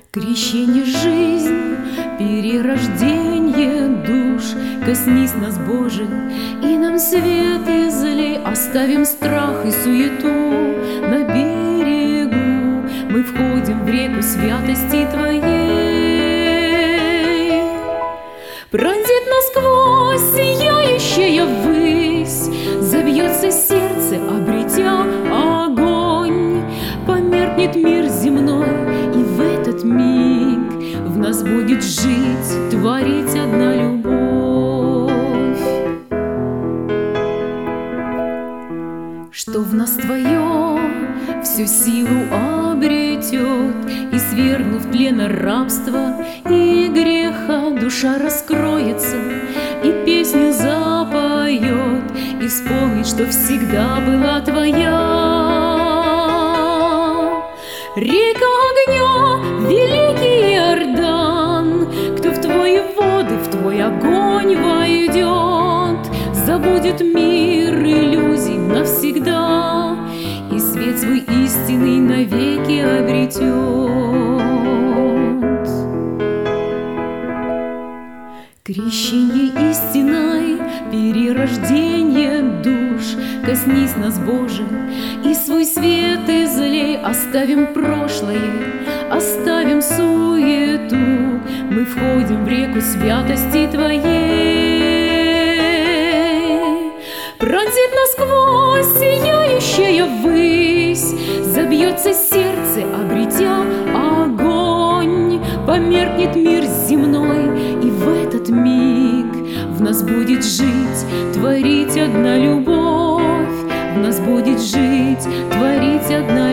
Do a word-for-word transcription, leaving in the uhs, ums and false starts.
Крещение — жизнь, перерождение душ. Коснись нас, Боже, и нам свет излей. Оставим страх и суету на берегу. Мы входим в реку святости Твоей. Пронзит насквозь сияющая высь, забьется сердце, обретя огонь. Померкнет мир земной, и в этот миг в нас будет жить, творить одна любовь. Что в нас Твое всю силу обретет, и, свергнув тлена рабства и греха, душа раскроется и песню запоет, и вспомнит, что всегда была Твоя. Река огня, великий Иордан, кто в Твои воды, в Твой огонь войдет, забудет мир иллюзий навсегда, и свет свой истинный навеки обретет. Крещение истинное, перерождение душ. Коснись нас, Боже, и свой свет излей. Оставим прошлое, оставим суету. Мы входим в реку святости Твоей. Пронзит насквозь сияющая высь, забьется сердце, обретя огонь. Померкнет мир земной, и в этот миг в нас будет жить, творить одна любовь. В нас будет жить, творить одна